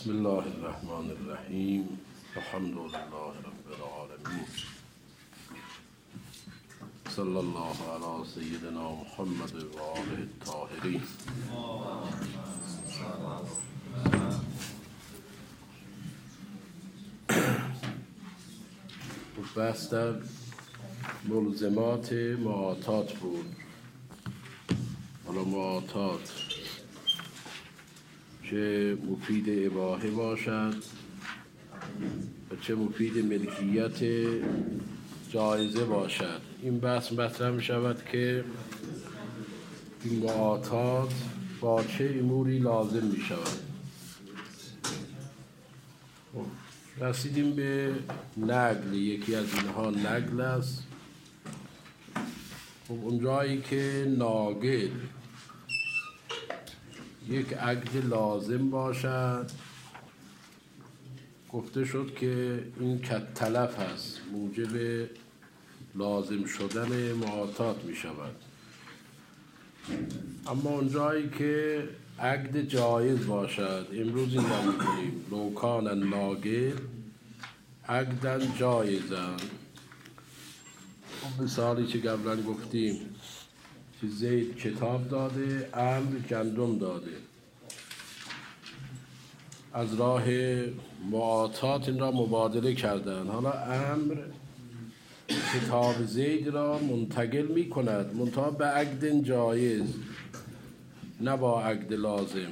بسم الله الرحمن الرحیم الحمد لله رب العالمین صلی الله علی سیدنا محمد و آله الطاهرین. بحث در ملزمات معاطات بود. حالا معاطات چه مفید اباحه باشد و چه مفید ملکیت جایزه باشد، این بحث مطرح می شود که این معاطات با چه اموری لازم می شود. رسیدیم به نقل. یکی از اینها نقل است. اونجایی که ناقل یک عقد لازم باشد، گفته شد که این کالتلف هست، موجب لازم شدن معاطات می شود. اما اونجایی که عقد جایز باشد، امروز این رو می کنیم لو کان الناقل عقدا جایزا. مثالی که قبلا گفتیم که زید کتاب داده، عمرو گندم داده. از راه معاطات این را مبادله کردن. حالا عمرو کتاب زید را منتقل می کند، منتها به عقد جایز، نه با عقد لازم.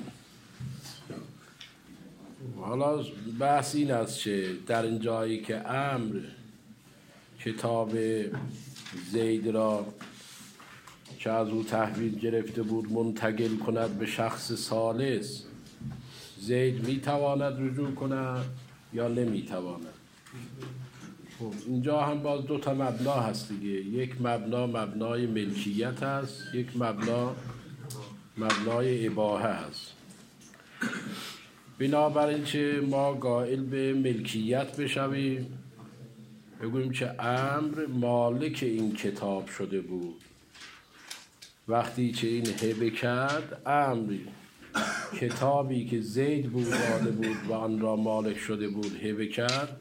حالا بحث این است که در این جایی که عمرو کتاب زید را که از او تحویل گرفته بود منتقل کند به شخص ثالث، زید میتواند رجوع کند یا نمیتواند؟ خب اینجا هم باز دو تا مبنا هست دیگه. یک مبنا مبنای ملکیت هست، یک مبنای اباحه هست. بنابراین که ما قائل به ملکیت بشویم، بگوییم که عمرو مالک این کتاب شده بود. وقتی که این هبه کرد، عمرو کتابی که زید بود داده بود و آن را مالک شده بود هبه کرد.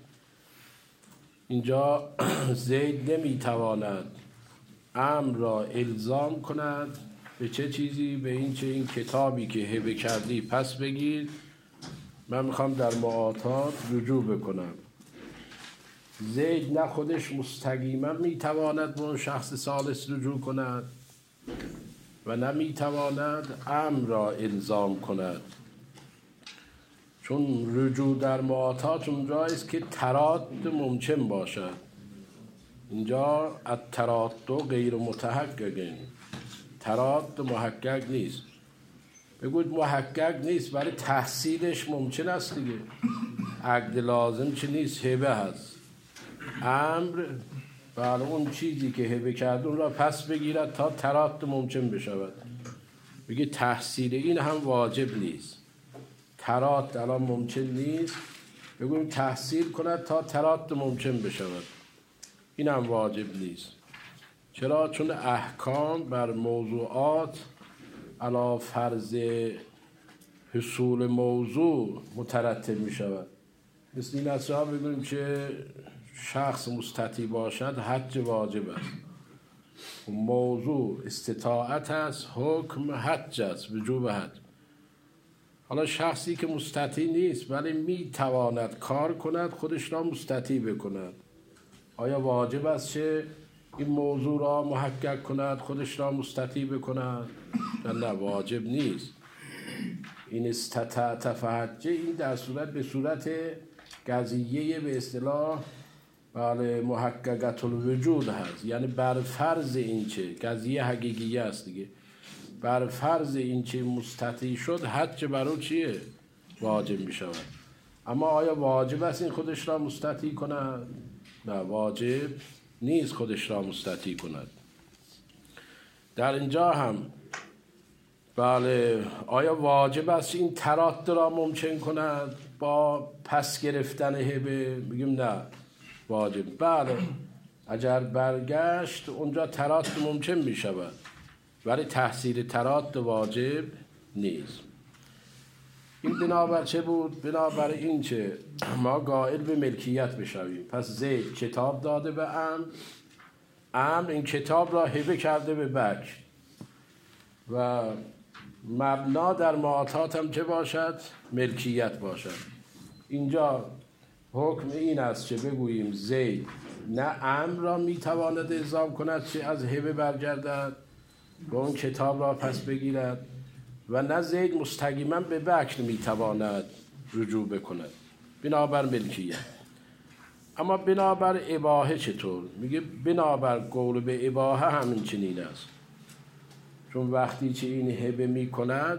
اینجا زید نمیتواند عمرو را الزام کند به چه چیزی؟ به این که این کتابی که هبه کردی پس بگیر، من میخوام در معاطات رجوع بکنم. زید نه خودش مستقیما میتواند به اون شخص ثالث رجوع کند و نمیتواند عمرو را الزام کند، چون رجوع در معاطات اونجایی است که تراد ممکن باشد. اینجا التراد غیر متحقق، تراد محقق نیست. بگوید محقق نیست ولی تحصیلش ممکن است دیگه. عقد لازم چه نیست، هبه هست. عمرو بله اون چیزی که هبه کرد اون را پس بگیرد تا تراد ممکن بشود. بگی تحصیل این هم واجب نیست. تراد الان ممکن نیست، بگویم تحصیل کند تا تراد ممکن بشود، این هم واجب نیست. چرا؟ چون احکام بر موضوعات علی فرض حصول موضوع مترتب می شود. مثل این است بگویم که شخص مستطیع باشد حج واجب است. موضوع استطاعت است، حکم حج است، وجوب حج. حالا شخصی که مستطیع نیست ولی می تواند کار کند، خودش را مستطیع بکند، آیا واجب است که این موضوع را محقق کند، خودش را مستطیع بکند؟ نه واجب نیست. این استطاعت فحجه، این در صورت به صورت قضیه به اصطلاح بله محققت الوجود هست، یعنی بر فرض این چه قضیه حقیقی است دیگه. بر فرض این چه مستطیع شد، حج برای چیه؟ واجب می شود. اما آیا واجب است این خودش را مستطیع کند؟ نه واجب نیست خودش را مستطیع کند. در اینجا هم بله آیا واجب است این تراد را ممکن کند با پس گرفتن هبه؟ میگیم نه واجب. بله اگر برگشت اونجا تراد ممکن می شود ولی تحصیل تراد واجب نیست. این بنابر چه بود؟ بنابر این که ما قائل به ملکیت بشویم. پس زید کتاب داده به عمرو این کتاب را هبه کرده به بکر و مبنا در معاطات هم چه باشد؟ ملکیت باشد. اینجا حکم این است که بگوییم زید نه عمرو را میتواند الزام کند که از هبه برگردد و اون کتاب را پس بگیرد و نه زید مستقیما به بکر میتواند رجوع بکند بنابر ملکیت. اما بنابر اباحه چطور؟ میگه بنابر قول به اباحه همین چنین است، چون وقتی که این هبه میکند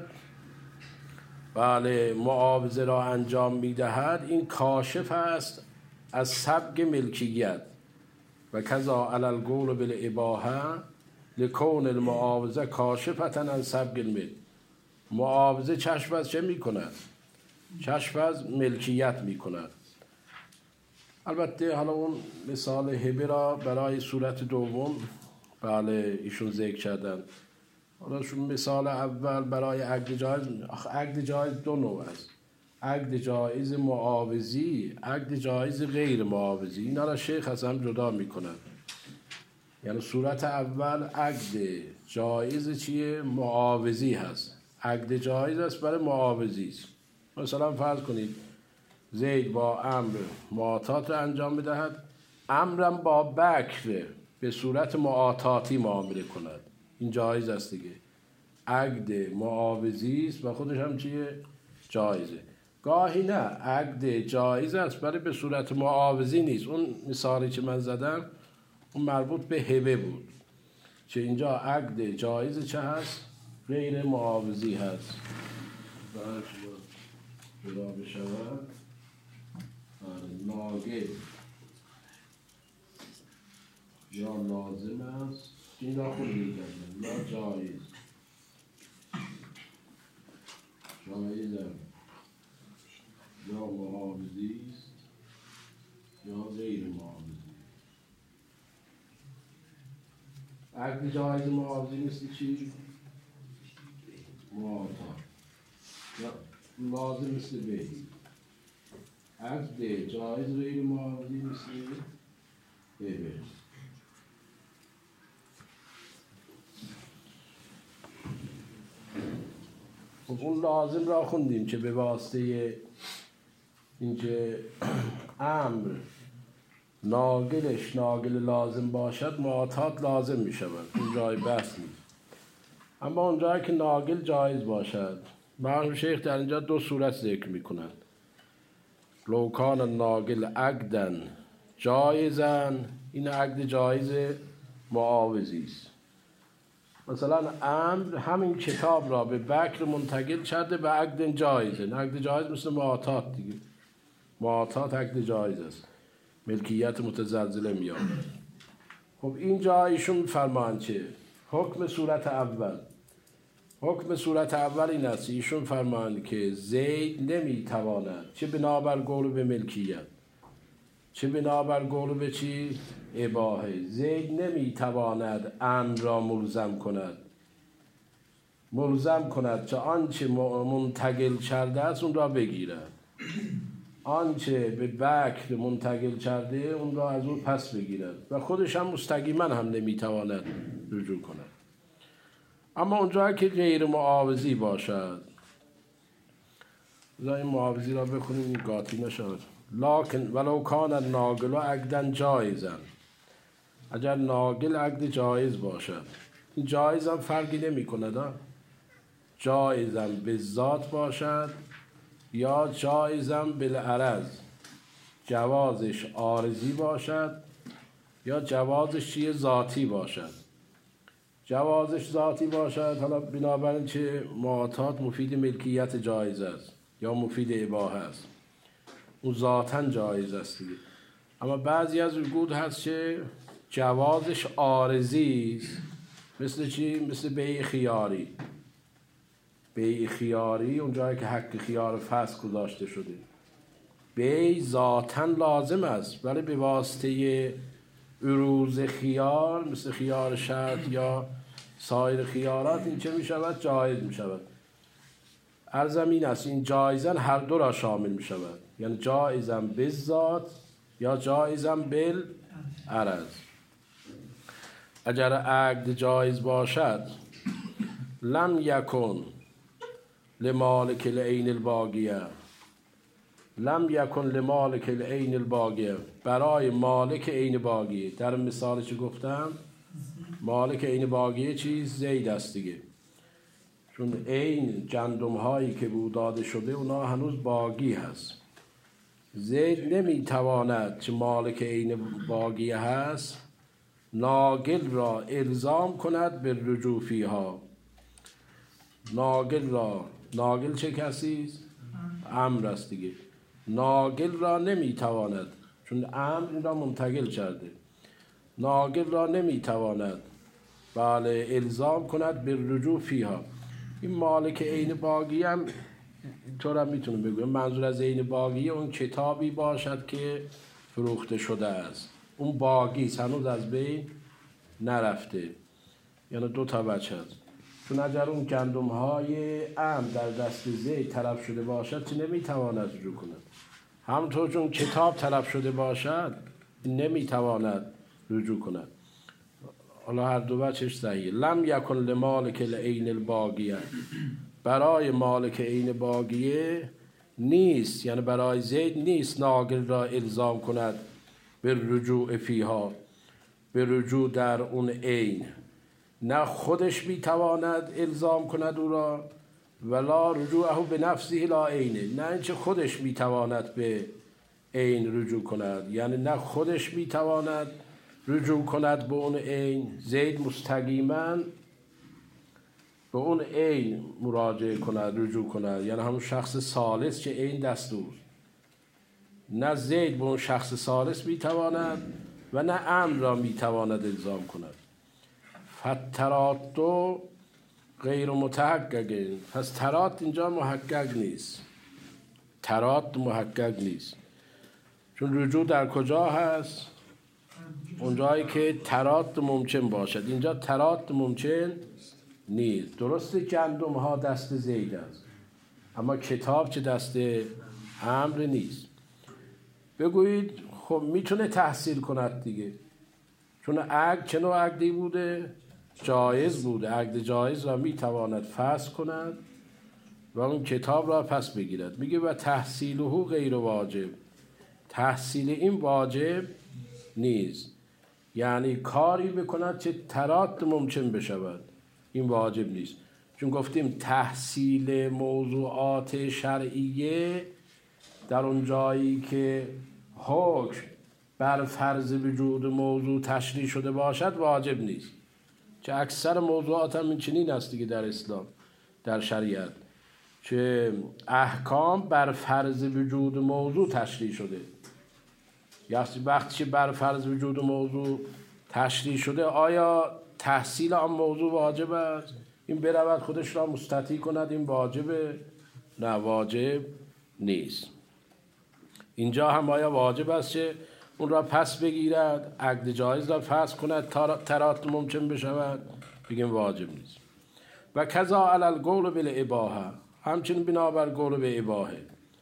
بله معاوضه را انجام میدهد، این کاشف است از سبق ملکیت و کذا علی القول بالاباحه لکون المعاوضه کاشفة عن سبق الملک. معاوضه کشف از چه میکند؟ کشف از ملکیت میکند. البته حالا اون مثال هبه را برای صورت دوم بله ایشون ذکر کردن. حالا شون مثال اول برای عقد جایز، عقد جایز دو نوع است، عقد جایز معاوضی، عقد جایز غیر معاوضی. اینا را شیخ از هم جدا میکنن. یعنی صورت اول عقد جایز چیه؟ معاوضی هست، عقد جایز است برای معاوضی است. مثلا فرض کنید زید با عمرو معاطات رو انجام بدهد، عمرو با بکر به صورت معاطاتی معامله کند، این جایز است دیگه، عقد معاوضی است و خودش هم چیه؟ جایزه. گاهی نه عقد جایز است برای به صورت معاوضی نیست. اون مثالی که من زدم اون مربوط به هبه بود که اینجا عقد جایز چه هست؟ غیر معاوضی هست. جدا بشود ناگه یا لازم است، این را خود میگردن یا جایز، جایزم یا معاوضی است یا غیر معاوضی. عقد جایز معاوضی مثل چی؟ معاطات یا لازم مثل بی. عقد جایز غیر معاوضی مثل بی. اون لازم را خوندیم که به واسطه اینکه امر ناگلش ناگل لازم باشد معاطات لازم می شود، این جای بحث نیست. اما اون جایی که ناگل جایز باشد، مرحوم شیخ در اینجا دو صورت ذکر می کنند. لو کان ناگل عقدن جایزن، این عقد جایز معاوضی است. مثلا امر همین کتاب را به بکر منتقل کرده به عقد جایزه. عقد جایز مثل معاطات دیگه، معاطات عقد جایز است، ملکیت متزلزله میاد. خب این جایشون فرمان چه؟ حکم صورت اول، حکم صورت اول این است ایشون فرمان که زید نمیتواند چه بنابر قول به ملکیت چه بنابر قول به چی؟ اباحه، زید نمیتواند امر را ملزم کند چه آنچه منتقل کرده است اون را بگیرد، آنچه به بکر منتقل کرده اون را از اون پس بگیرد و خودش هم مستقیما هم نمیتواند رجوع کند. اما اونجا که غیر معاوضی باشد، این معاوضی را بخونیم این قاطی نشد. لکن ولو کان الناقل عقدا جایزا، اگر ناقل عقد جایز باشد، این جایز هم فرقی نمی کند، جایزم به ذات باشد یا جایزم بالعرض، جوازش عارضی باشد یا جوازش چیه؟ ذاتی باشد. جوازش ذاتی باشد حالا بنابراین چه معاطات مفید ملکیت جایز است یا مفید اباحه است، اون ذاتاً جایز است دیگه. اما بعضی از وجود هست که جوازش عارضی است، مثل چی؟ مثل بیع خیاری. بیع خیاری اون جایی که حق خیار فسخ گذاشته شده، بیع ذاتاً لازم است ولی به واسطه عروض خیار مثل خیار شرط یا سایر خیارات این چه می شود؟ جایز می شود. عرضم این است این جایزن هر دو را شامل می شود، یعنی جایزن بالذات یا جایزن بالعرض. اگر عقد جایز باشد لم یکن لمالک العین الباقیه، لم یکن لمالک العین الباقیه، برای مالک عین باقیه. در مثال چی گفتم؟ مالک عین باقیه چیز؟ زید است دیگه، چون عین گندم هایی که بود داده شده اونا هنوز باقی هست. زید نمیتواند که مالک عین باقیه هست ناقل را الزام کند به رجوع فیها. ناقل را، ناقل چه کسی است؟ امر است دیگه. ناقل را نمیتواند، چون امر این را منتقل کرده، ناقل را نمیتواند بله الزام کند به رجوع فیها. این مالک عین باقی هم اینطور هم میتونم بگویم منظور از عین باقی اون کتابی باشد که فروخته شده است، اون باقی است، هنوز از بین نرفته. یعنی دو تا وجه هست، چون اگر اون گندم های ام در دست زید طلب شده باشد چه نمیتواند رجوع کند، همونطور چون کتاب طلب شده باشد نمیتواند رجوع کند. حالا هر دو وجهش صحیحه. لم یکن لمالک العین الباقیه، برای مالک عین باقیه نیست، یعنی برای زید نیست ناقل را الزام کند به رجوع فیها، به رجوع در اون عین. نه خودش میتواند الزام کند او را، ولا رجوعه به نفسه لا عینه، نه اینکه خودش میتواند به عین رجوع کند، یعنی نه خودش میتواند رجوع کند به اون عین. زید مستقیما به اون عین مراجعه کند، رجوع کند، یعنی همون شخص ثالث که عین دست اوست. نه زید به اون شخص ثالث میتواند و نه امر را میتواند الزام کند. فترات غیر متحقق، پس ترات اینجا محقق نیست، ترات محقق نیست، چون رجوع در کجا هست؟ اونجایی که ترات ممکن باشد. اینجا ترات ممکن نیست. درسته گندم ها دست زید است، اما کتاب چه دست امر نیست. بگویید خب میتونه تحصیل کند دیگه، چون عقد چه نوع عقدی بوده؟ جایز بوده. عقد جایز را میتواند فسخ کند و اون کتاب را پس بگیرد. میگه و تحصیله غیر واجب، تحصیل این واجب نیست، یعنی کاری بکند که ترات ممکن بشود، این واجب نیست. چون گفتیم تحصیل موضوعات شرعیه در اون جایی که حکم بر فرض وجود موضوع تشریع شده باشد واجب نیست، که اکثر موضوعات هم این چنین است دیگه در اسلام، در شریعت، که احکام بر فرض وجود موضوع تشریع شده. یعنی وقتی که بر فرض وجود موضوع تشریع شده آیا تحصیل آن موضوع واجب است؟ این برود خودش را مستطیع کند این واجبه؟ نه، واجب نیست. اینجا هم آیا واجب است که اون را پس بگیرد، عقد جایز را فسخ کند ترات ممکن بشود؟ بگیم واجب نیست. و کذا علی القول بالاباحه، همچنین بنابر قول به اباحه،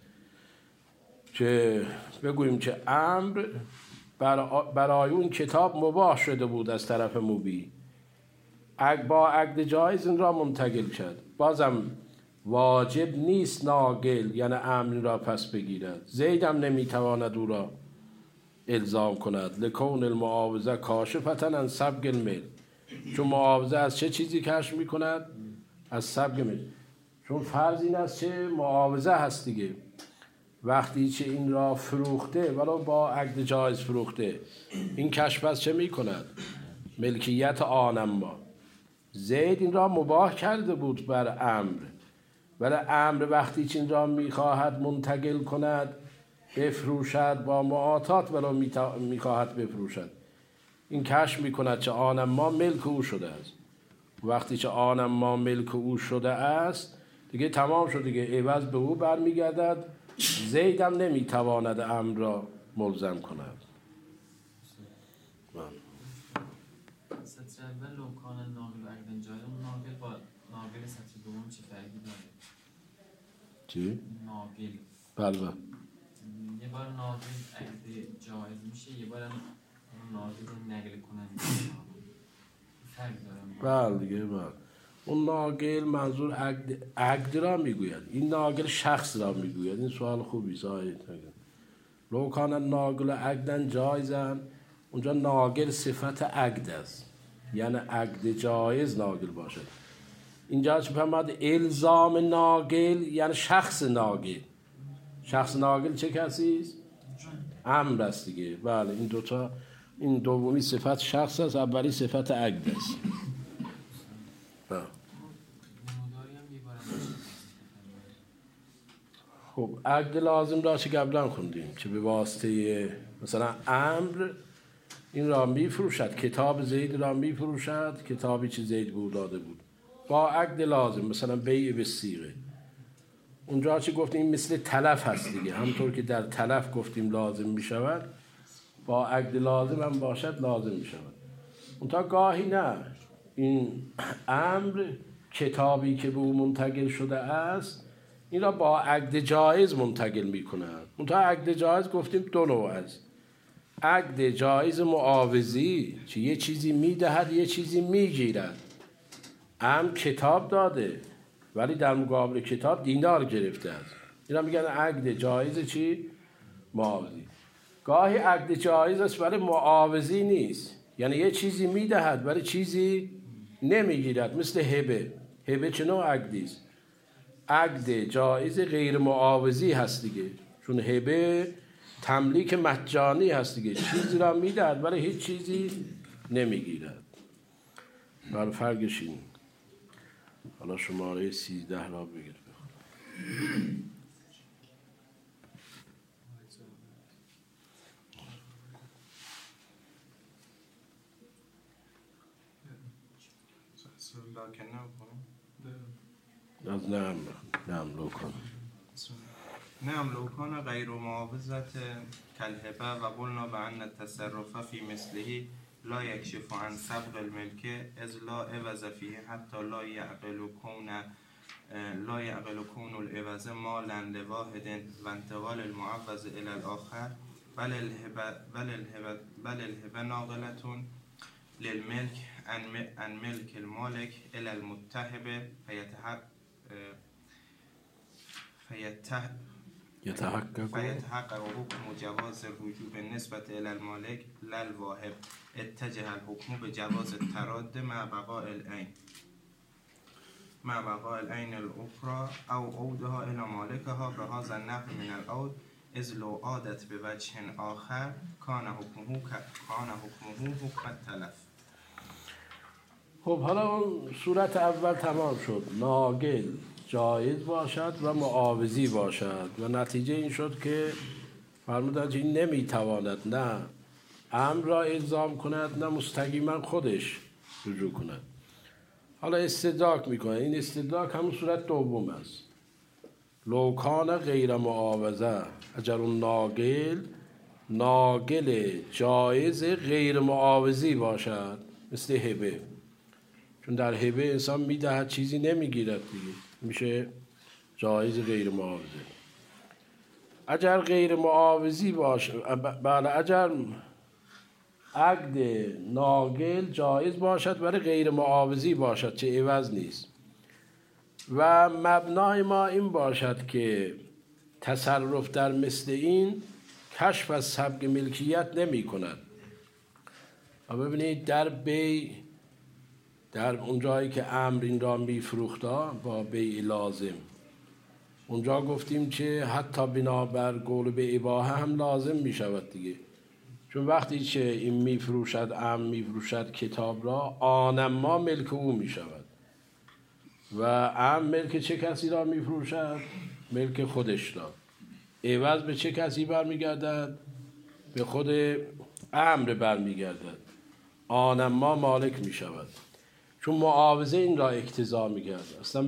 که بگوییم که امر برای اون کتاب مباح شده بود از طرف مبیح، با عقد جایز این را منتقل کرد، بازم واجب نیست ناقل یعنی امر را پس بگیرد. زید هم نمیتواند او را الزام کند. لکون المعاوضه کاشفة عن سبق المل، چون معاوضه از چه چیزی کشف میکند؟ از سبق مل. چون فرض این است که معاوضه هست دیگه، وقتی چه این را فروخته ولو با عقد جایز فروخته، این کشف از چه میکند؟ ملکیت آنما. زید این را مباح کرده بود بر امر، ولی امر وقتی چه این را میخواهد منتقل کند بفروشد با معاطات ولو میخواهد بفروشد، این کشف میکند که آنما ملک او شده است. وقتی که آنما ملک او شده است دیگه تمام شد دیگه، عوض به او برمیگردد. زید هم نمیتواند امر را ملزم کند. سطر اول لوکان ناقل عقد جایز، اون ناقل با ناقل سطر دوم چه فرقی داره؟ چی؟ ناقل. بله. یه بار ناقل اگه جایز میشه، یه بار ناقل رو نقل کننده فرق داره. بله دیگه. بله. اون ناقل منظور عقد را میگوید، این ناقل شخص را میگوید. این سوال خوبی زاید. لو کان الناقل عقدن جایزن، اونجا ناقل صفت عقد است، یعنی عقد جایز ناقل باشد. اینجا چه فرماد؟ الزام ناقل یعنی شخص ناقل. شخص ناقل چه کسی است؟ امر است دیگه. بله این دوتا، این دومی صفت شخص است، اولی صفت عقد است. خب عقد لازم را چه قبلا خوندیم که به واسطه مثلا امر این را می فروشد، کتاب زید را می فروشد، کتابی چه زید بود داده بود با عقد لازم، مثلا بیع به صیغه. اونجا چه گفتیم؟ مثل تلف هست دیگه، همطور که در تلف گفتیم لازم می شود، با عقد لازم هم باشد لازم می شود. اونتا گاهی نه، این امر کتابی که به او منتقل شده است این را با عقد جایز منتقل می کند. اونتا عقد جایز گفتیم دو نوع است. عقد جایز معاوضی که یه چیزی می دهد یه چیزی می گیرد. امر کتاب داده ولی در مقابل کتاب دینار گرفته است، این را میگن عقد جایز چی؟ معاوضی. گاهی عقد جایز است ولی معاوضی نیست، یعنی یه چیزی میدهد ولی چیزی نمیگیرد، مثل هبه. هبه چه نوع عقدی است؟ عقد جایز غیر معاوضی هست دیگه، چون هبه تملیک مجانی هست دیگه، چیزی را میدهد ولی هیچ چیزی نمیگیرد. برای فرقش این. حالا شماره 13 را بگیر. از نعم لو کان. نعم لو کان غیر معاوضت کالهبه و قلنا بأن التصرف في مثله لا يكشف عن سبق الملك اذ لا عوض فيه حتى لا يعقل كون العوض مالا لواحد و انتقال المعوض الى الاخر بل الهبه ناقلة للملك عن ملك المالك الى المتهب يتحقق حكم جواز الرجوع بالنسبة إلى المالك لا الواهب. اتجه الحكم بجواز التراد مع بقاء العين الأخرى أو عودها إلى مالكها بهذا النحو من العود إذ لو عادت بوجه آخر كان حكمه حكم التلف. خب حالا اون صورت اول تمام شد، ناقل جایز باشد و معاوضی باشد و نتیجه این شد که فرمودند این نمیتواند نه امر را الزام کند نه مستقیما خودش رجوع کند. حالا استدراک میکنه. این استدراک همون صورت دوم است. لو کان غیر معاوضه، اگر اون ناقل جایز غیر معاوضی باشد، مثل هبه، چون در هبه انسان میدهد چیزی نمیگیرد دیگه، میشه جایز غیر معاوضه. اگر غیر معاوضی باشه، بله، اگر عقد ناقل جایز باشد ولی غیر معاوضی باشد چه عوض نیست و مبنای ما این باشد که تصرف در مثل این کشف از سبق ملکیت نمی کند. و ببینید در بیع، در اون جایی که امر این را می فروختا با بیع لازم، اونجا گفتیم که حتی بنابر قول به اباحه هم لازم می شود دیگه، چون وقتی که این می فروشد، امر می فروشد کتاب را، آنما ملک او می شود و امر ملک چه کسی را می فروشد؟ ملک خودش را. عوض به چه کسی برمیگردد؟ به خود امر برمیگردد. آنما مالک می شود، چون معاوضه این را اقتضا می کرد. اصلا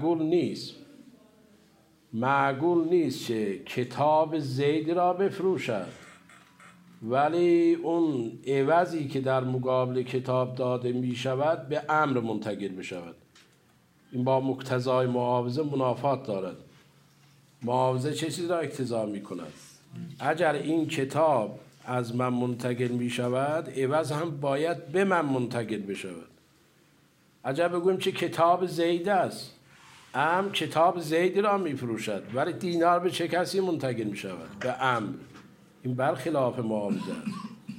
معقول نیست که کتاب زید را بفروشد ولی اون عوضی که در مقابل کتاب داده می شود به امر منتقل می شود. این با مقتضای معاوضه منافات دارد. معاوضه چه چیزی را اقتضا می کند؟ اگر این کتاب از من منتقل می شود عوض هم باید به من منتقل بشود. اگر بگویم چه کتاب زید است، کتاب زید را می فروشد ولی دینار به چه کسی منتقل می شود؟ به عمرو. این برخلاف معاوضه است.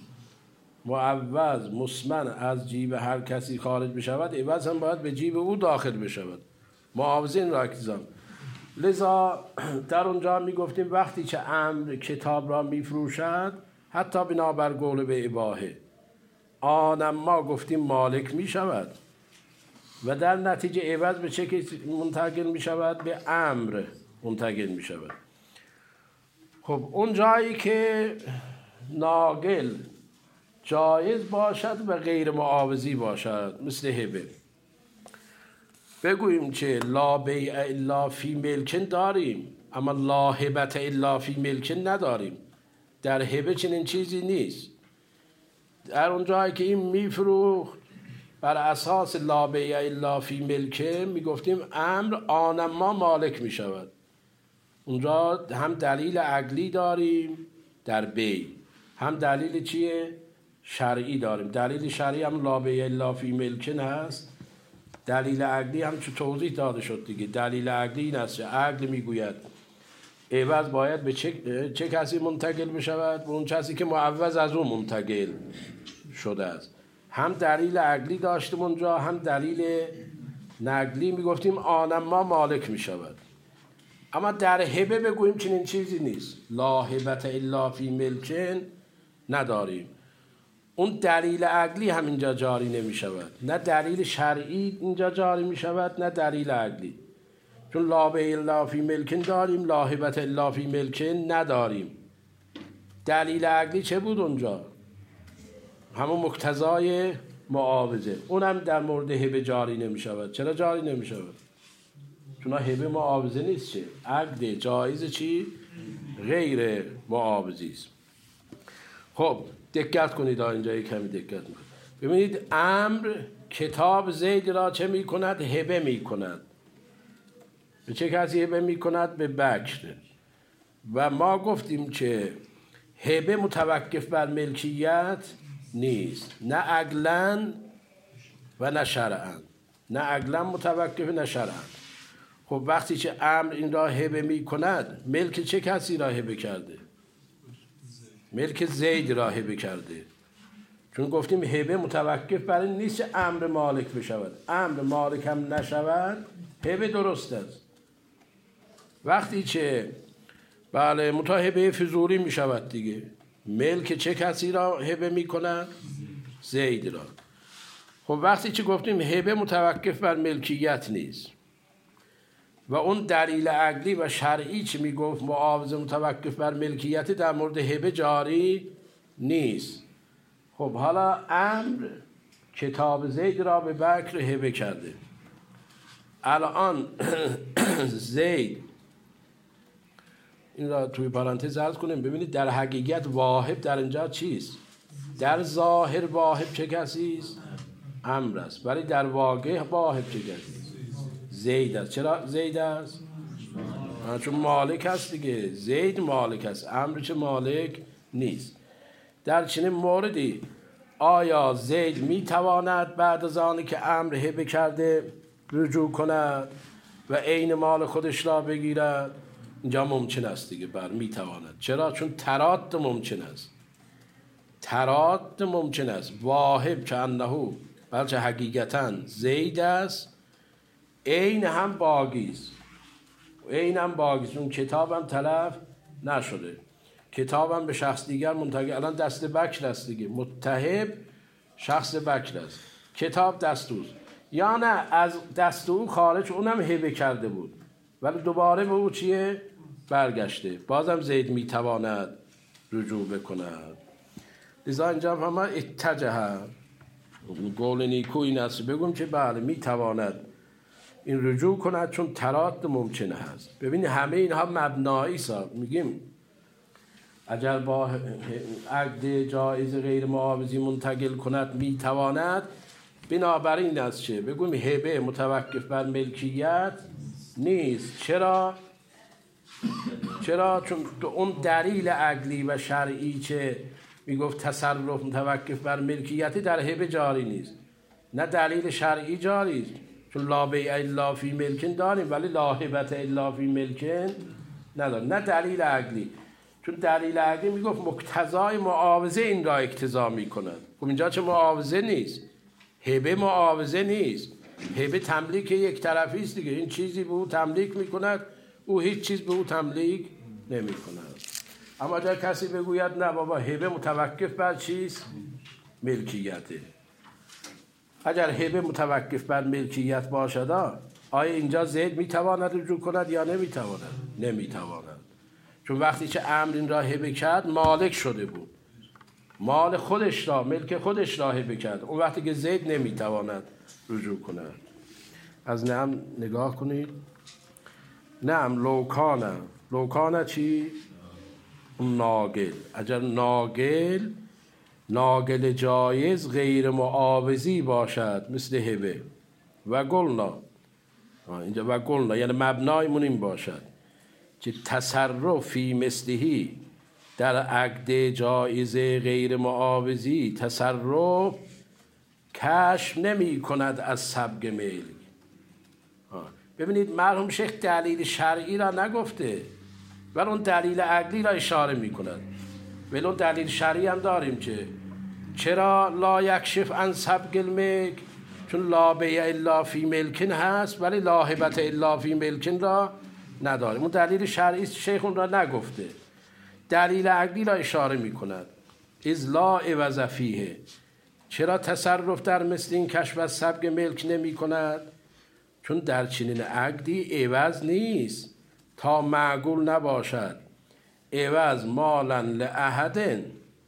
معوض مسمن از جیب هر کسی خارج بشود عوض هم باید به جیب او داخل بشود. معاوضه این را اقتضا. لذا در اونجا می گفتیم وقتی که عمرو کتاب را می فروشد حتی بنابر قول به اباحه آنم ما گفتیم مالک می شود و در نتیجه عوض به چه کسی منتقل می شود؟ به عمرو منتقل می شود. خب اون جایی که ناقل جایز باشد و غیر معاوضی باشد مثل هبه، بگوییم که لا بیع الا فی ملکن داریم اما لا هبت الا فی ملکن نداریم. در هبه چنین چیزی نیست. در اون جایی که این میفروخت بر اساس لا بیع الا فی ملکن میگفتیم امر آنما مالک میشود. اونجا هم دلیل عقلی داریم در بیع، هم دلیل چیه؟ شرعی داریم. دلیل شرعی هم لا بیع الا فی ملکن هست. دلیل عقلی هم چون توضیح داده شد دیگه. دلیل عقلی این است که عقل میگوید عوض باید به چه کسی منتقل بشود؟ به اون کسی که معوض از اون منتقل شده است. هم دلیل عقلی داشتیم اونجا، هم دلیل نقلی میگفتیم آنما مالک میشود. اما در هبه بگوییم چنین چیزی نیست، لا هبت الا فی ملکن نداریم. اون دلیل عقلی هم اینجا جاری نمی شود، نه دلیل شرعی اینجا جاری می شود نه دلیل عقلی. چون لا بیع الا فی ملکن داریم، لا هبت الا فی ملکن نداریم. دلیل عقلی چه بود اونجا؟ همون مقتضای معاوضه. اونم در مورد هبه جاری نمی شود. چرا جاری نمی شود؟ چون هبه معاوضه نیست، چه عقد جایز چی؟ غیر معاوضی است. خب دقت کنید، اینجا کمی دقت کنید. ببینید امر کتاب زید را چه می کند؟ هبه می کند. به چه کسی هبه می کند؟ به بکر. و ما گفتیم که هبه متوقف بر ملکیت نیست، نه عقلاً و نه شرعاً. نه عقلاً متوقف نه شرعاً. خب وقتی که امر این را هبه می کند ملک چه کسی را هبه کرده؟ ملک زید را هبه کرده. چون گفتیم هبه متوقف بر این نیست که امر مالک بشود. امر مالک هم نشود هبه درست است. وقتی که بله هبه فضولی می شود دیگه. ملک چه کسی را هبه می کند؟ زید را. خب وقتی که گفتیم هبه متوقف بر ملکیت نیست و اون دلیل عقلی و شرعی چی میگفت معاوضه متوقف بر ملکیت در مورد هبه جاری نیست. خب حالا امر کتاب زید را به بکر هبه کرده. الان زید، این را توی پرانتز عرض کنیم، ببینید در حقیقت واهب در اینجا چیست؟ در ظاهر واهب چه کسی است؟ امر است. ولی در واقع واهب چه کسی است؟ زید است. چرا زید است؟ چون مالک است دیگه. زید مالک است، امر چه مالک نیست. در چنین موردی آیا زید میتواند بعد از آنی که امر هبه کرده رجوع کند و عین مال خودش را بگیرد؟ اینجا ممکن است دیگه، میتواند. چرا؟ چون تراد ممکن است. تراد ممکن است. واهب که انه بلکه حقیقتا زید است، عین هم باقی است. عین هم باقی است. اون کتاب هم تلف نشده. کتاب هم به شخص دیگر منتقل. الان دست بکر است دیگه. متهب شخص بکر است، کتاب دست اوست. یا نه از دست او خارج، اونم هبه کرده بود ولی دوباره به او چیه؟ برگشته. بازم زید میتواند رجوع بکند. لذا اینجا هم اتجه قول نیکو این است بگم که بله میتواند این رجوع کند چون تراد ممکنه هست. ببینید همه اینها مبنایی است. میگیم اگر با عقد جایز غیر معاوضی منتقل کند میتواند، بنابراین است چه بگویم هبه متوقف بر ملکیت نیست. چرا؟ چرا؟ چون اون دلیل عقلی و شرعی که میگفت تصرف متوقف بر ملکیتی در هبه جاری نیست، نه دلیل شرعی جاری است، چون لا بیع الا فی ملکن داریم ولی لا هبت الا فی ملکن نداریم، نه دلیل عقلی، چون دلیل عقلی میگفت مقتضای معاوضه این را اقتضا میکند. خب اینجا چه معاوضه نیست، هبه معاوضه نیست، هبه تملیک یک طرفی است دیگه، این چیزی به او تملیک میکند، او هیچ چیز به او تملیک نمیکند. اما اگر کسی بگوید نه بابا هبه متوقف بر چیست؟ ملکیته. اگر هبه متوقف بر ملکیت باشد، آیا اینجا زید میتواند رجوع کند یا نمیتواند؟ نمیتواند، چون وقتی که امر این را هبه کرد مالک شده بود، مال خودش را، ملک خودش را هبه کرد، اون وقتی که زید نمیتواند رجوع کند. از نعم نگاه کنید. نعم لوکانه چی؟ ناگل. اگر ناگل جایز غیر معاوضی باشد مثل هبه و گلنا، اینجا و گلنا یعنی مبنایمون این باشد که تصرفی مثلهی در عقد جایزه غیر معاوضی تصرف کشف نمی کند از سبگ ملک. ببینید مرحوم شیخ دلیل شرعی را نگفته ولی اون دلیل عقلی را اشاره می کند. ولی اون دلیل شرعی هم داریم که چرا لا یکشف عن سبگ الملک، چون لا بیع الا فی ملکن هست ولی لا هبت الا فی ملکن را نداریم. اون دلیل شرعی شیخ اون را نگفته، دلیل عقلی را اشاره می کند. از لا عوض فیه، چرا تصرف در مثل این کشف از سبگ ملک نمی کند؟ چون در چنین عقدی عوض نیست تا معقول نباشد. عوض مالا لأحدن،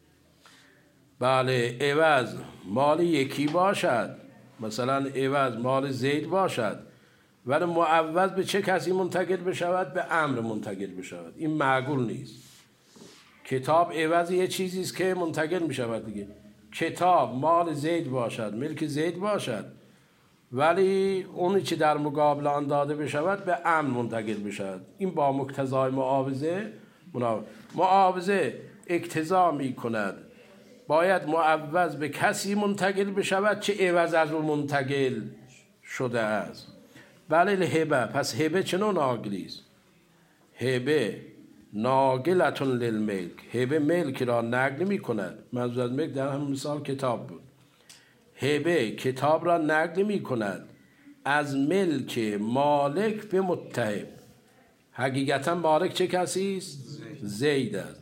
بله عوض مال یکی باشد، مثلا عوض مال زید باشد ولی معوض به چه کسی منتقل بشود؟ به امر منتقل بشود. این معقول نیست. کتاب عوض یه چیزی است که منتقل می شود دیگه. کتاب مال زید باشد، ملک زید باشد ولی اونی که در مقابل آن داده بشود به امر منتقل بشود. این با مقتضای معاوضه اقتضا می کند باید معوض به کسی منتقل بشود چه عوض از اون منتقل شده است. بله الهبه، پس هبه چنون ناگلی است. هبه ناگلتون للملک، هبه ملک را نقل می کند. منظور از ملک در هم مثال کتاب بود. هبه کتاب را نقل می کند از ملک مالک به متهب. حقیقتا مالک چه کسی است؟ زید است.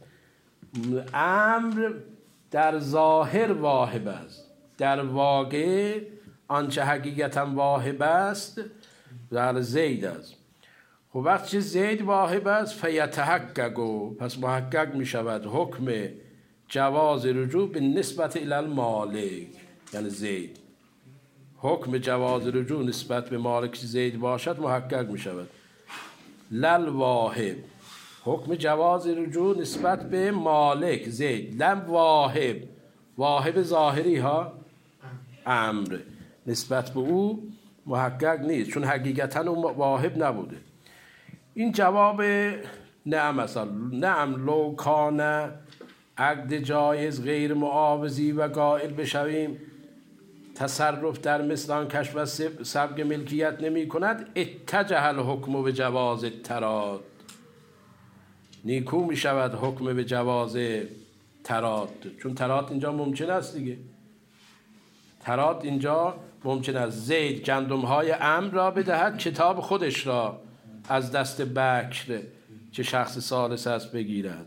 امر در ظاهر واهب است، در واقع آنچه حقیقتا واهب است در زید است. خب وقتی زید واهب است فیتحقق، پس محقق می شود حکم جواز رجوع به نسبت الی المالک، یعنی زید. حکم جواز رجوع نسبت به مالک زید باشد محقق می شود. لل واهب، حکم جواز رجوع نسبت به مالک زید. لم واهب، واهب ظاهری ها امر نسبت به او محقق نیست چون حقیقتا اون واهب نبوده. این جواب نعم است. نعم لو کان عقد جایز غیر معاوضی و قائل بشویم تصرف در مثل آن کشف و سبگ ملکیت نمی کند اتجه الحکم به جواز تراد، نیکو می شود حکم به جواز تراد، چون تراد اینجا ممکن است دیگه. تراد اینجا ممکن است زید گندم های امر را بدهد کتاب خودش را از دست بکر که شخص ثالث است بگیرد.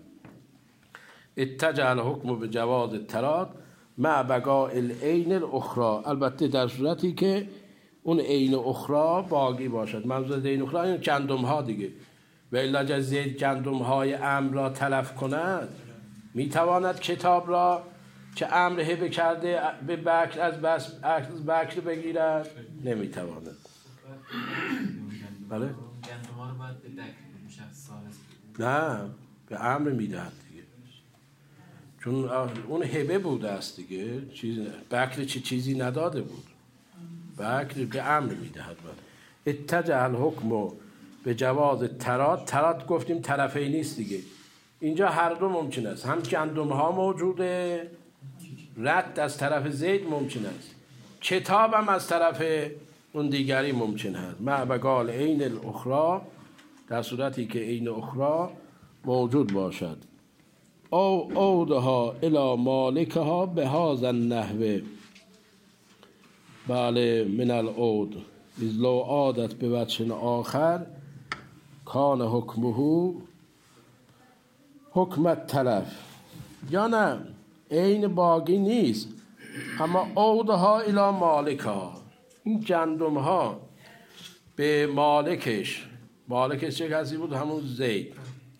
اتجه الحکم به جواز تراد مع بقاء العین الاخرى، البته در صورتی که اون عین اخرى باقی باشد. منظور عین اخرى این گندم ها دیگه. و الا اگر زید گندم های امر را تلف کند میتواند کتاب را که امر هبه کرده به بکر از بکر بگیرد؟ نمیتواند. بله؟ گندم ها رو باید به بکر بدیم شخص ثالث؟ نه، به امر میدهد دیگه، چون اون هبه بوده است دیگه. بکر چیزی نداده بود، بکر به امر میدهد. اتجه الحکم به جواز ترات گفتیم طرفی نیست دیگه، اینجا هر دو ممکن است، هم گندم ها موجوده، رد از طرف زید ممکن است، کتاب هم از طرف اون دیگری ممکن است. مع بقال عین الاخرى، در صورتی که عین اخرى موجود باشد. او عودها الی مالکها به هذا النحو، بله من العود اذ لو عادت به وجه آخر کان حکمه حکم التلف. یا نه عین باقی نیست، اما عودها الی مالکها، این گندم ها به مالکش چه کسی بود؟ همون زید.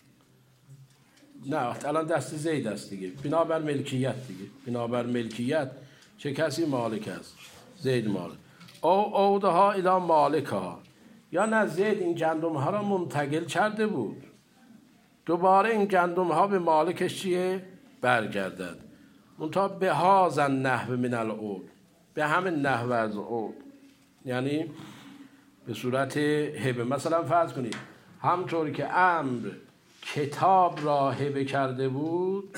نه الان دست زید است دیگه، بنابر ملکیت دیگه، بنابر ملکیت چه کسی مالک است؟ زید مالک. او عودها الی مالکها، یا نه زید این گندم ها را منتقل کرده بود، دوباره این گندم ها به مالکش چیه؟ برگردد. منتها به هذا النحو من العود، به همین نحو از عود، یعنی به صورت هبه. مثلا فرض کنید همطور که امر کتاب را هبه کرده بود،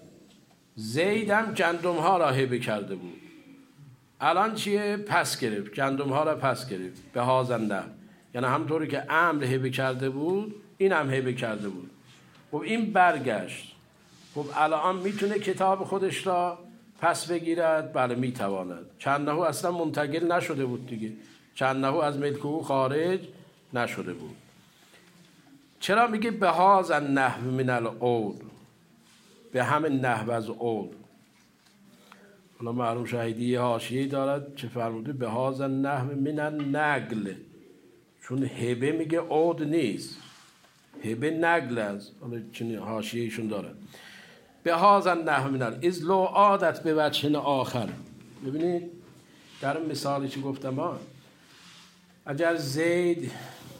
زید هم گندم ها را هبه کرده بود، الان چیه؟ پس گرفت، گندم ها را پس گرفت به هذا النحو، یعنی همطوری که امر هبه کرده بود این هم هبه کرده بود. خب این برگشت، خب الان میتونه کتاب خودش را پس بگیرد؟ بله میتواند. چند نحو اصلا منتقل نشده بود دیگه، چند نحو از ملک او خارج نشده بود. چرا میگه به هذا النحو من العود؟ به همین نحو از عود. حالا مرحوم شهیدی حاشیه‌ای دارد چه فرموده؟ به هذا النحو من النقل، چون هبه میگه عود نیست، هبه نقل است. حالا چنین حاشیه‌ایشون داره. به هذا النحو من اذ لو عادت به وجه آخر. ببینید در مثالی که گفتم اگر زید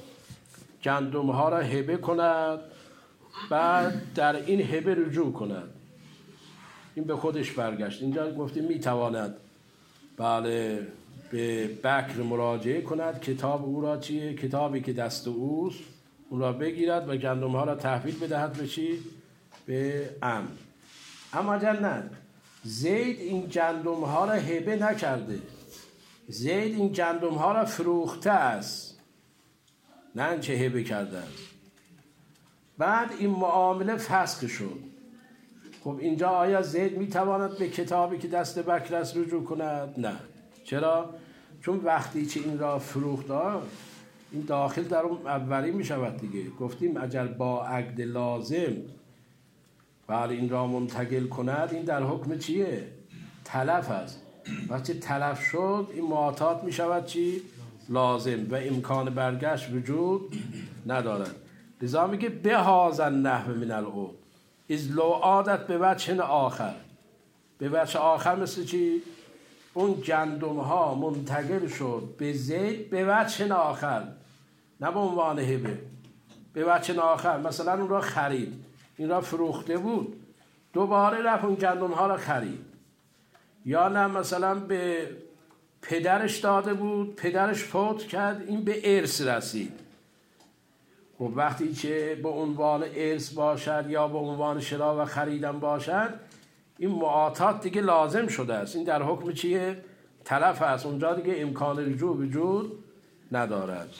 گندم ها را هبه کند، بعد در این هبه رجوع کند، این به خودش برگشت، اینجا گفتیم میتواند بله به بکر مراجعه کند، کتاب او را چیه؟ کتابی که دست اوست اون را بگیرد و گندم ها را تحویل بدهد به چی؟ به امر. اما اگر نه، زید این گندم ها را هبه نکرده، زید این گندم ها را فروخته است، نه چه هبه کرده است، بعد این معامله فسخ شد. خب اینجا آیا زید میتواند به کتابی که دست بکر است رجوع کند؟ نه. چرا؟ چون وقتی که این را فروخته این داخل در اون اولی میشود دیگه. گفتیم اگر با عقد لازم بله این را منتقل کند، این در حکم چیه؟ تلف است. وقتی تلف شد این معاطات میشود چی؟ لازم و امکان برگشت وجود ندارد. لذا میگه به هذا النحو من العود اذ لو عادت به وجه آخر. به وجه آخر مثل چی؟ اون گندم ها منتقل شد به زید به وجه آخر، نه به عنوان هبه، به وجه آخر. مثلا اون را خرید، این را فروخته بود، دوباره رفت اون گندم ها را خرید. یا نه مثلا به پدرش داده بود، پدرش فوت کرد، این به ارث رسید. خب وقتی که به عنوان ارث باشد یا به عنوان شرا و خریدن باشد، این معاطات دیگه لازم شده است، این در حکم چیه؟ تلف است. اونجا دیگه امکان رجوع وجود ندارد.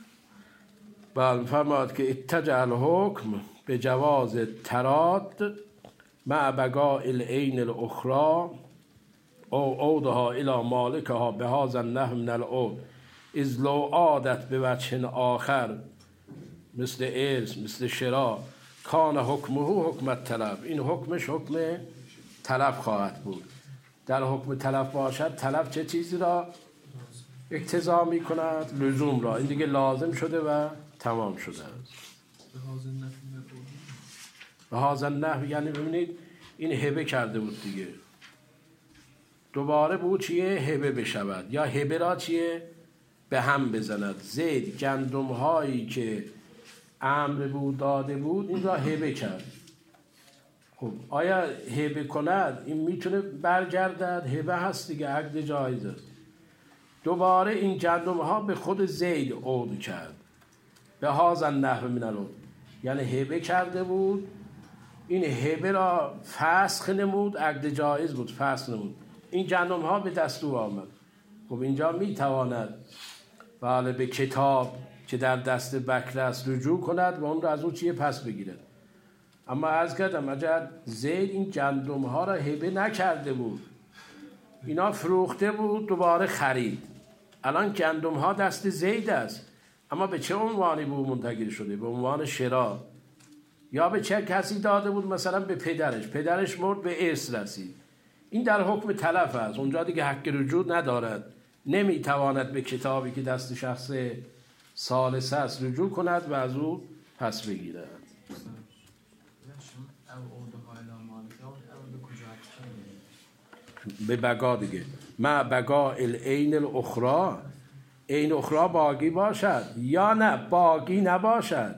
بله فرماد که اتجه الحکم به جواز تراد مع بقاء العین الاخرى او عودها الی مالکها به هذا النحو من العود اذ لو عادت به وجه آخر مثل ارث مثل شرا کان حکمه حکم التلف. این حکمش حکم تلف خواهد بود. در حکم تلف باشد، تلف چه چیزی را اقتضا می کند؟ لزوم را. این دیگه لازم شده و تمام شده است. به هذا النحو یعنی ببینید این هبه کرده بود دیگه، دوباره بود چیه؟ هبه بشود، یا هبه را چیه؟ به هم بزند. زید گندم هایی که امر بود داده بود این را هبه کرد. خب آیا هبه کند این میتونه برگردد؟ هبه هست دیگه، عقد جایز است. دوباره این گندم ها به خود زید عود کرد. به هذا النحو من العود، یعنی هبه کرده بود، این هبه را فسخ نمود، عقد جایز بود فسخ نمود، این گندم ها به دستور آمد. خب اینجا میتواند بله به کتاب که در دست بکر است رجوع کند و اون را از اون چیه پس بگیرد. اما عرض کردم اگر زید این گندم ها را هبه نکرده بود، اینا فروخته بود دوباره خرید، الان گندم ها دست زید است، اما به چه عنوانی به او منتقل شده؟ به عنوان شرا، یا به چه کسی داده بود؟ مثلا به پدرش مرد به ارث رسید، این در حکم تلف است، اونجا دیگه حق رجوع ندارد، نمیتواند به کتابی که دست شخص ثالث است رجوع کند و از او پس بگیرد. به بقا دیگه، ما بقا العین الاخرى، عین اخرى باقی باشد یا نه باقی نباشد.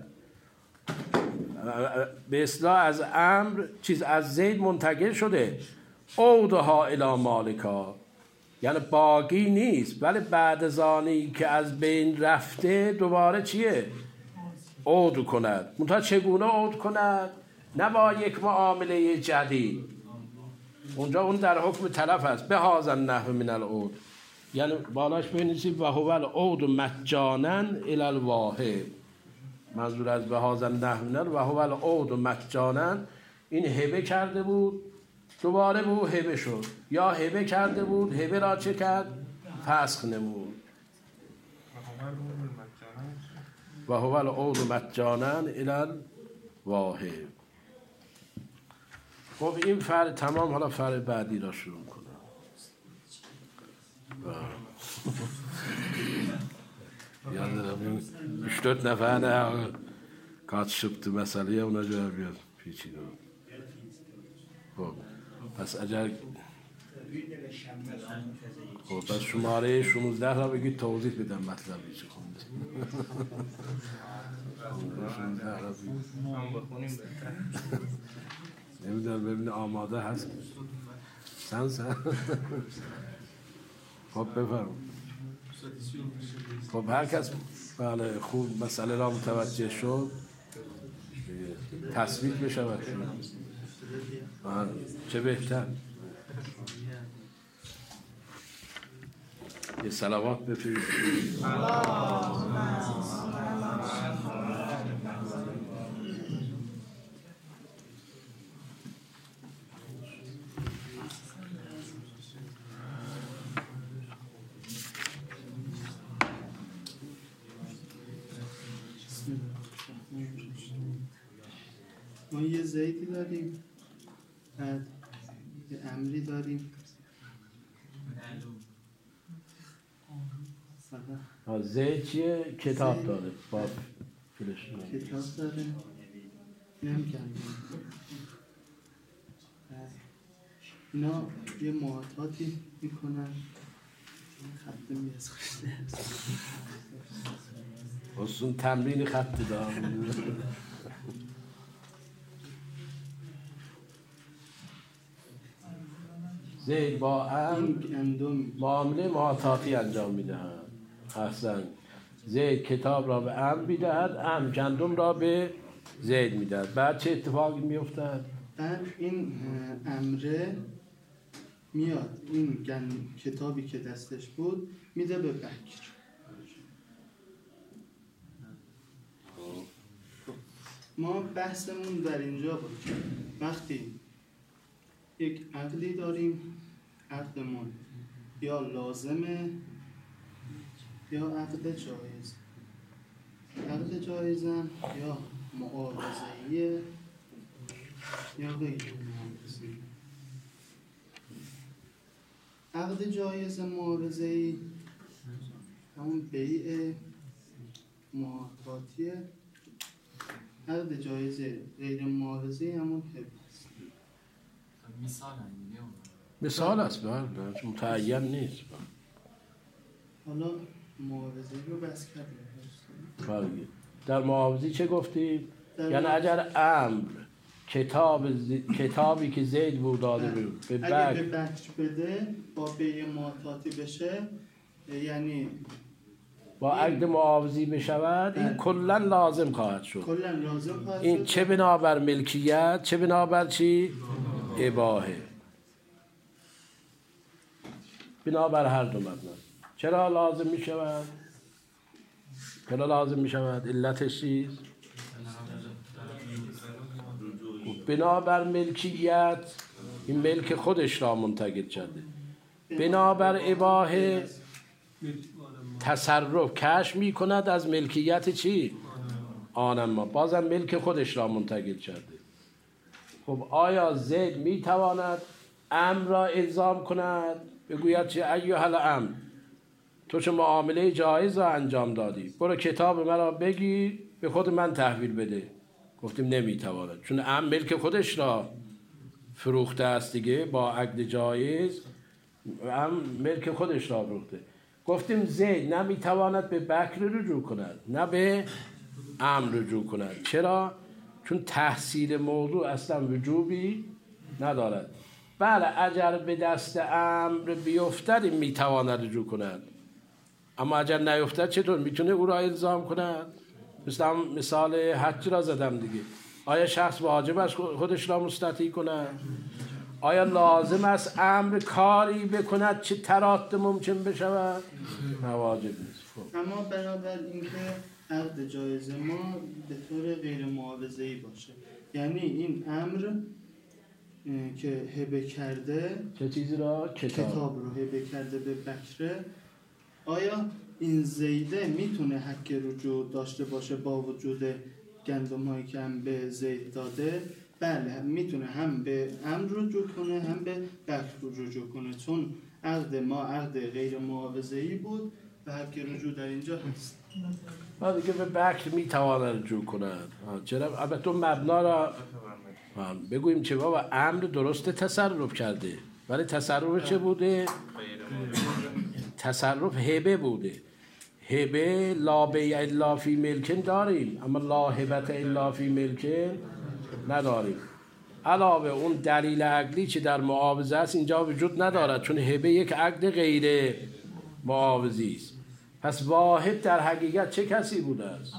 به اصطلاح از امر چیز از زید منتقل شده، عودها الی مالکا، یعنی باقی نیست، ولی بعد از آنی که از بین رفته دوباره چیه؟ عود کند. منتها چگونه عود کند؟ نه با یک معامله جدید، اونجا اون در حکم تلف است. به هذا النحو من العود، یعنی بالاش بنویسید و هو العود مجانا الی الواهب، منظور از به هذا النحو من و هو العود مجانا، این هبه کرده بود دوباره به او هبه شد، یا هبه کرده بود هبه را چه کرد؟ فسخ نمود. و هو العود مجانا الی الواهب. خب این فرع تمام، حالا فرع بعدی را شروع کنم. یادم اشتوت نفهنه کاتشبت مسئله اونا جواب بیاد پیچیده. خب پس اگر خب پس شماره 16 را بگید توضیح بدم مطلبی چه خوندید. نمیدونم ببینه آماده هست سن خب بفرم. خب هر کس بله خوب مسئله را متوجه شد تصویب بشود، چه بهتر. یه صلوات بفرستید. ما یه زیدی داریم، بعد یه امری داریم، زید چیه؟ کتاب داره، باب کتاب داره، نمی‌کنم اینا یه معاطاتی میکنن، خط میزخشته اصلا تمرین خط دارم. زید با معامله معاطاتی انجام میدهد. احسن. زید کتاب را به امر میدهد، امر گندم را به زید میدهد. بعد چه اتفاقی میفتد؟ بعد این امره میاد این کتابی که دستش بود میده به بکر. ما بحثمون در اینجا بود وقتی یک عقدی داریم، عقدمون یا لازمه یا عقد جایز، عقد جایزم یا معارضه‌ایه یا غیر معارضه‌ای. عقد جایز معارضه‌ای همون بیع معاطاتیه، عقد جایز غیر معارضه‌ای همون هبه است. مثال است متعین نیست. حالا معاوضه رو بس کردیم. در معاوضه چه گفتید؟ یعنی اگر امر کتابی که زید بود داده بود به اگه به بکر بده با بیع معاطاتی بشه، یعنی با عقد معاوضی بشود این کلا لازم خواهد شد. کلا لازم خواهد این شد. چه بنابر ملکیت چه بنابر چی؟ اباحه. بنابر هر دو مبنا. چرا لازم می شود؟ چرا لازم می شود؟ علتش چیست؟ بنابر ملکیت این ملک خودش را منتقل کرده. بنابر اباحه تصرف کشف می کند از ملکیت چی؟ آنما بازم ملک خودش را منتقل کرده. خب آیا زید می تواند امر را الزام کند؟ بگوید چه ایها الامر، تو چه معامله جایز را انجام دادی، برو کتاب مرا بگیر به خود من تحویل بده. گفتیم نمیتواند، چون امر ملک خودش را فروخته است دیگه، با عقد جایز امر ملک خودش را فروخته. گفتیم زید نمیتواند به بکر رجوع کند نه به امر رجوع کند. چرا؟ چون تحصیل موضوع اصلا وجوبی ندارد. بله اگر به دست امر بیفتد این میتواند رجوع کند، اما اگر نیفتد چطور میتونه او را الزام کند؟ مثال حج را زدم دیگه. آیا شخص واجب است خودش را مستطیع کند؟ آیا لازم است امر کاری بکند چه ترات ممکن بشود؟ نه واجب نیست. اما بنابر اینکه عقد جایز ما به طور غیر معاوضه‌ای باشه، یعنی این امر که هبه کرده چه چیزی را؟ کتاب رو هبه کرده به بکره، آیا این زیده میتونه حق رجوع داشته باشه با وجود گندم هایی که هم به زید داده؟ بله میتونه هم به امر رجوع کنه هم به بکر رجوع کنه، چون عقد ما عقد غیر معاوضه‌ای بود و حق رجوع در اینجا هست. بعد که به بکر میتواند رجوع کند. چرا؟ البته مبنا را بگوییم چه بابا امر درست تصرف کرده، ولی تصرف چه بوده؟ تصرف هبه بوده. هبه لا بیع الا فی ملکن داریم، اما لا هبت الا فی ملکن نداریم. علاوه اون دلیل عقلی که در معاوضه است اینجا وجود ندارد، چون هبه یک عقد غیر معاوضی است. پس واحد در حقیقت چه کسی بوده است؟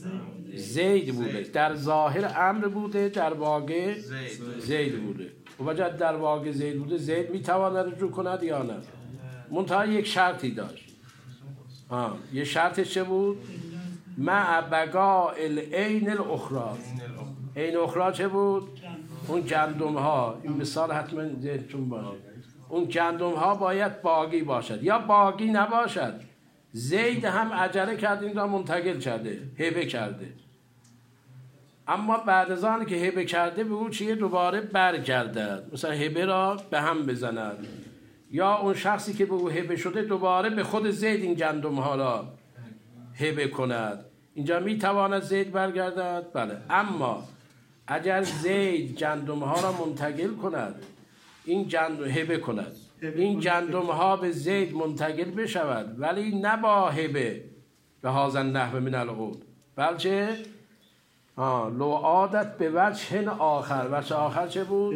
زید بوده. در ظاهر امر بوده، در واقع زید بوده. و وجد در واقع زید بوده، زید میتواند رجوع کند یا نه؟ منتها یک شرطی داشت. یه شرطش چه بود؟ مع بقاء العین الاخری. عین اخری چه بود؟ اون گندم ها، این مثال حتما ذهنتون باشه، اون گندم ها باید باقی باشد یا باقی نباشد. زید هم عجله کرد این را منتقل کرده، هبه کرده، اما بعد از آن که هبه کرده به او چیه؟ دوباره برگردد، مثلا هبه را به هم بزند، یا اون شخصی که به او هبه شده دوباره به خود زید این گندم ها را هبه کند. اینجا میتواند زید برگردد؟ بله. اما اگر زید گندم ها را منتقل کند، این گندم هبه کند، این گندم ها به زید منتقل بشود، ولی نه با هبه به هذا النحو من العود، بلکه لو عادت به وجه آخر. وجه آخر چه بود؟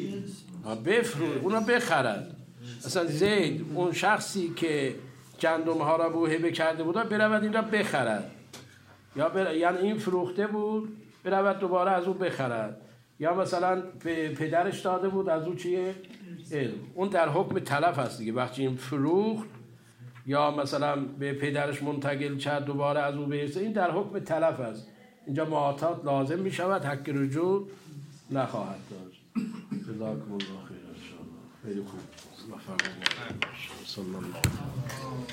بفروش، اونا بخرد. اصلا زید اون شخصی که گندم ها را به هبه کرده بود برود این را بخرد، یا یعنی این فروخته بود برود دوباره از او بخرد، یا مثلا به پدرش داده بود از او چیه؟ اون در حکم تلف هست دیگه. وقتی این فروخت یا مثلا به پدرش منتقل کرد دوباره از او برسه، این در حکم تلف هست. اینجا معاطات لازم می شود، حق رجوع نخواهد داشت. جزاکم الله خیر ان شاء الله. خیلی خوب. صلی الله